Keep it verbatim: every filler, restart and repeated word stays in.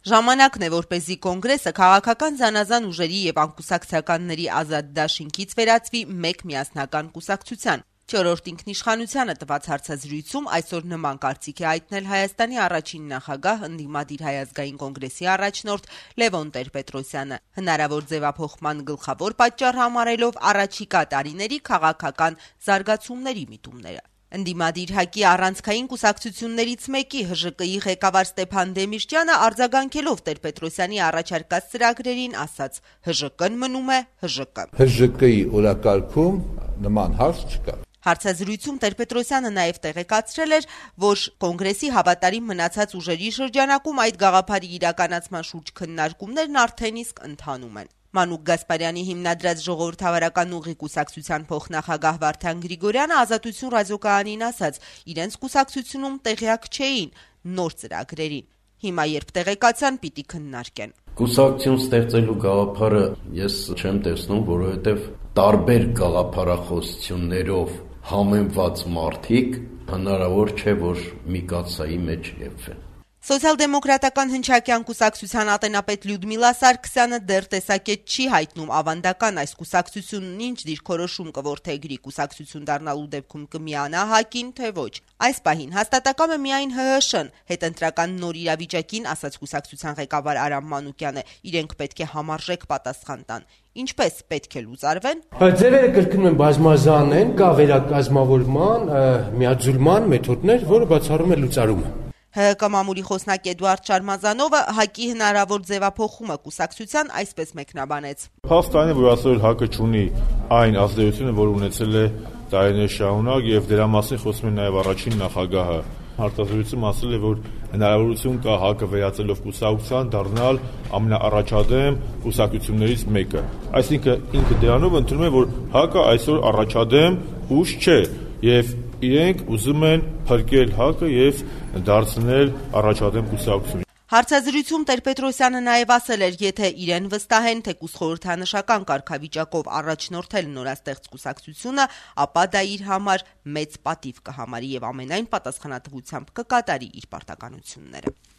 Ժամանակն է, որպեսզի կոնգրեսը քաղաքական զանազան ուժերի եւ անկուսակցականների ազատ դաշինքից վերածվի մեկ միասնական կուսակցության։ Չորրորդ ինքնիշխանությանը տված հարցազրույցում այսօր նման կարծիք է հայտնել Հայաստանի առաջին նախագահ, ընդդիմադիր Հայ ազգային կոնգրեսի առաջնորդ Լևոն Տեր-Պետրոսյանը, հնարավոր ձևափոխման գլխավոր պատճառ համարելով առաջիկա տարիների քաղաքական զարգացումների միտումները։ Ընդդիմադիր ՀԱԿ-ի առանցքային կուսակցություններից մեկի Հ Ժ Կ-ի ղեկավար Ստեփան Դեմիրճյանը արձագանքելով Տեր-Պետրոսյանի առաջարկած ծրագրերին ասաց. Հ Ժ Կ-ն մնում է Հ Ժ Կ։ Հ Ժ Կ-ի օրակարգում նման հարց չկա։ Հարցազրույցում Տեր-Պետրոսյանը նաև տեղեկացրել էր, որ կոնգրեսի հավատարիմ մնացած ուժերի շրջանակում այդ գաղափարի իրականացման շուրջ քննարկումներն արդեն իսկ ընթանում են։ Մանուկ Գասպարյանի հիմնադրած ժողովրդավարական ուղի կուսակցության փոխնախագահ Վարդան Գրիգորյանը Ազատություն ռադիոկայանին ասաց, իրենց կուսակցությունում տեղյակ չէին նոր ծրագրերին։ Հիմա երբ տեղեկացան, պիտի քննարկեն։ Կուսակցություն ստեղծելու գաղափարը ես չեմ տեսնում, որովհետև տարբեր գաղափարախոսություններով համեմված մարդիկ հնարավոր չէ, որ մի կաթսայի մեջ եփվեն։ Սոցիալ-դեմոկրատական հնչակյան կուսակցության ատենապետ Լյուդմիլա Սարգսյանը դեռ տեսակետ չի հայտնում ավանդական այս կուսակցությունն ինչ դիրքորոշում կորդեգրի կուսակցություն դառնալու դեպքում կմիանա ՀԱԿ-ին, թե ոչ։ Այս պահին հաստատակամ է միայն Հ Հ Շ-ն, հետընտրական նոր իրավիճակին, ասաց կուսակցության ղեկավար Արամ Մանուկյանը, իրենք պետք է համարժեք պատասխան տան։ Ինչպես պետք է լուծարվեն։ Ձևերը կրկնում են բազմազան են, կա վերակազմավորման, միաձուլման մեթոդներ, որը բացառում է լուծարումը։ Հ Հ Կ մամուլի խոսնակ Էդուարդ Շարմազանովը ՀԱԿ-ի հնարավոր ձևափոխումը կուսակցության այսպես մեկնաբանեց։ Փաստ այն է, որ այսօր ՀԱԿ-ը չունի այն ազդեցությունը, որ ունեցել է տարիներ շարունակ, եւ դրա մասին խոսում է նաեւ առաջին նախագահը։ Հարցազրույցում ասել է, որ հնարավորություն կա ՀԱԿ-ը վերածելով կուսակցության դառնալ ամենաառաջադեմ կուսակցություններից մեկը։ Այսինքն ինքը դրանով ընդունում է, որ ՀԱԿ-ը այսօր առաջադեմ ուժ չէ եւ իրենք ուզում են փրկել ՀԱԿ-ը եւ դարձնել առաջադեմ կուսակցություն։ Հարցազրույցում Տեր-Պետրոսյանը նաև ասել էր, եթե իրեն վստահեն թեկուզ խորհրդանշական կարգավիճակով առաջնորդել նորաստեղծ կուսակցությունը, ապա դա իր համար մեծ պատիվ կհամարի եւ ամենայն պատասխանատվությամբ կկատարի իր պարտականությունները։